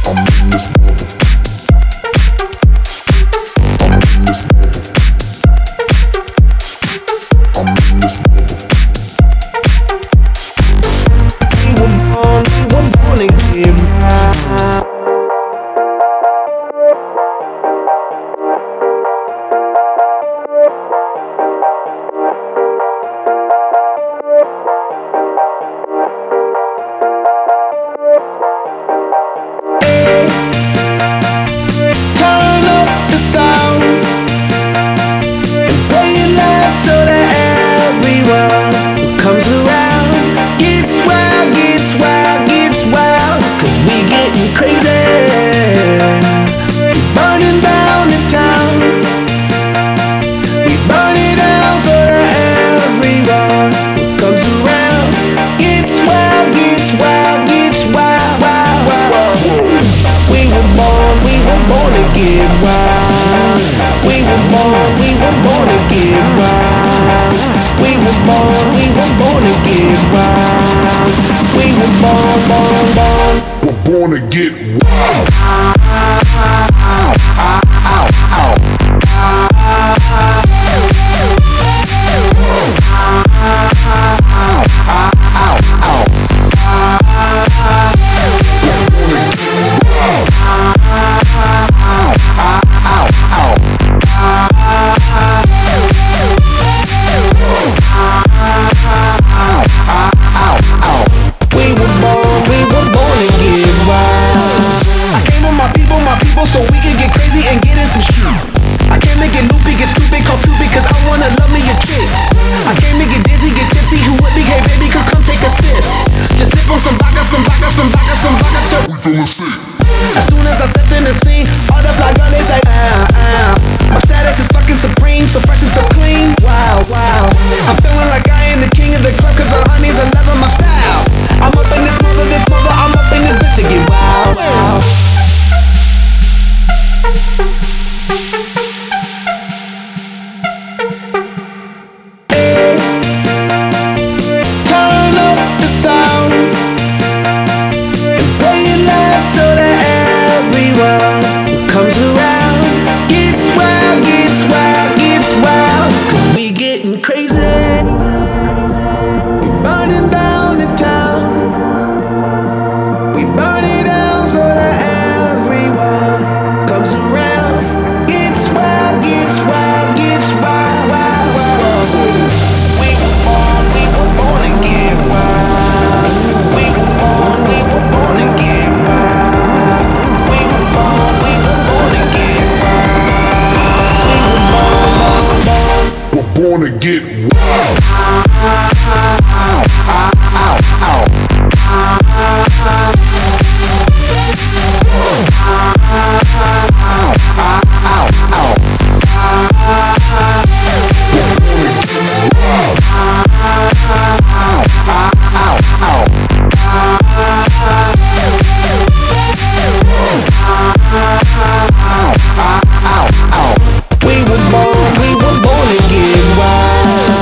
I'm in this mother. I'm in this mother. I'm in this mother. We were born to get by. Turn up the sound and play it loud so that everyone who comes around gets wild, gets wild, gets wild. 'Cause we getting crazy. We burning down the town. We burn it down so that everyone who comes around gets wild, gets wild, gets wild, wild, wild. We were born to get wild. We were born to get wild. We were born to get wild. We were born. We're born to get wild. So we can get crazy and get in some shit. I can't make it loopy, get stupid, call Cupid, 'cause I wanna love me a chick. I came to get dizzy, get tipsy, who with me, hey baby, come take a sip. Just sip on some vodka, some vodka, some vodka, some vodka till we feelin' sick. As soon as I stepped in the scene, all the fly girl is like, My status is fucking supreme, so fresh and so clean. Wow, wow. I'm feeling like I am the king of the club, 'cause the honeys are loving my style. I'm up in this mother, I'm up in this bitch to get wild, wow. Turn up the sound and play it loud so that everyone who comes around gets wild, gets wild, gets wild. 'Cause we getting crazy. We burning down the town. We burn it down so that everyone comes around. Gets wild, gets wild, gets wild, wild, wild. We were born to get wild. We were born to get wild. We were born to get wild. We're born to get wild. We were born to get wild.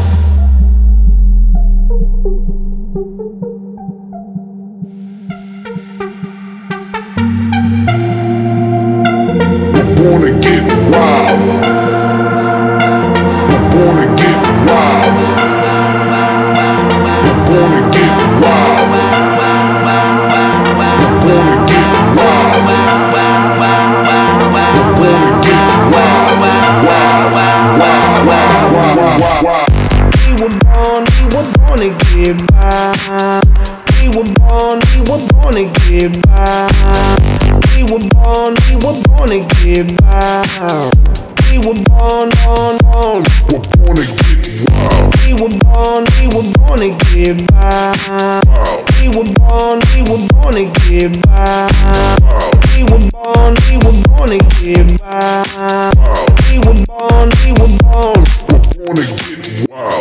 We're born to get wild. We're born to get wild. We're born to get wild. We're born to get wild. We're born to get wild. Wild, wild, wild, wild, wild. We were born to get wild. We were born to get wild. We were born to get wild. We were born. We're born to get wild. We were born to get wild. We were born to get wild. We were born to get wild. We were born. We're born to get wild.